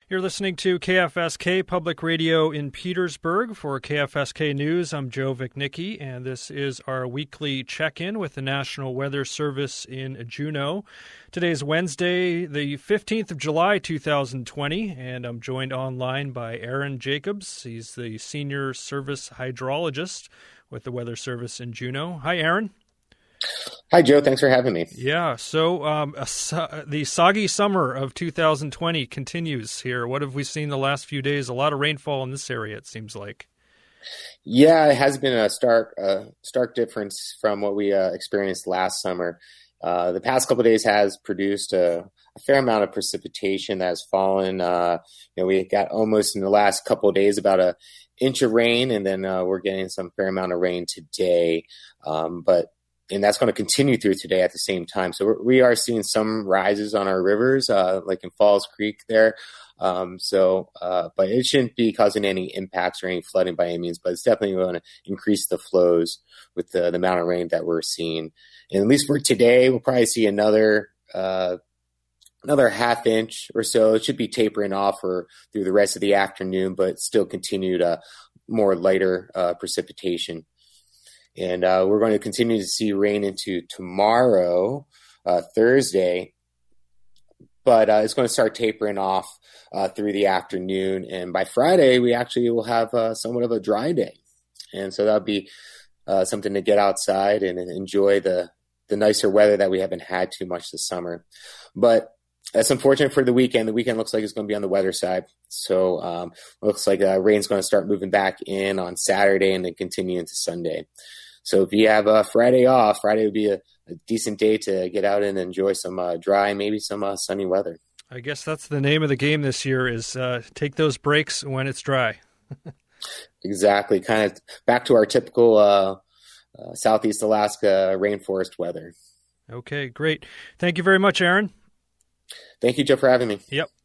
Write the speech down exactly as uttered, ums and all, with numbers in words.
You're listening to K F S K Public Radio in Petersburg. For K F S K News, I'm Joe Vicnicki, and this is our weekly check-in with the National Weather Service in Juneau. Today's Wednesday, the fifteenth of July, two thousand twenty, and I'm joined online by Aaron Jacobs. He's the Senior Service Hydrologist with the Weather Service in Juneau. Hi, Aaron. Hi, Joe. Thanks for having me. Yeah, so um, a, the soggy summer of two thousand twenty continues here. What have we seen the last few days? A lot of rainfall in this area, it seems like. Yeah, it has been a stark, uh, stark difference from what we uh, experienced last summer. Uh, the past couple of days has produced a, a fair amount of precipitation that has fallen. Uh, you know, we got almost in the last couple of days about a inch of rain, and then uh, we're getting some fair amount of rain today. Um, but And that's going to continue through today at the same time. So we're, we are seeing some rises on our rivers, uh, like in Falls Creek there. Um, so, uh, but it shouldn't be causing any impacts or any flooding by any means, but it's definitely going to increase the flows with the, the amount of rain that we're seeing. And at least for today, we'll probably see another, uh, another half inch or so. It should be tapering off for through the rest of the afternoon, but still continued, uh, more lighter, uh, precipitation. And uh, we're going to continue to see rain into tomorrow, uh, Thursday, but uh, it's going to start tapering off uh, through the afternoon. And by Friday, we actually will have uh, somewhat of a dry day. And so that'll be uh, something to get outside and, and enjoy the, the nicer weather that we haven't had too much this summer. But that's unfortunate for the weekend. The weekend looks like it's going to be on the weather side. So um, it looks like uh, rain's going to start moving back in on Saturday and then continue into Sunday. So if you have a Friday off, Friday would be a, a decent day to get out and enjoy some uh, dry, maybe some uh, sunny weather. I guess that's the name of the game this year is uh, take those breaks when it's dry. Exactly. Kind of back to our typical uh, uh, Southeast Alaska rainforest weather. Okay, great. Thank you very much, Aaron. Thank you, Joe, for having me. Yep.